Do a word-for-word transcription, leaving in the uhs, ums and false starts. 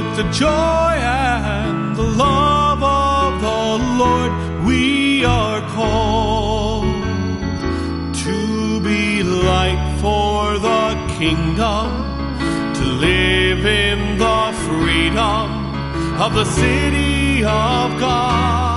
with the joy and the love of the Lord, we are called to be light for the kingdom, to live in the freedom of the city of God.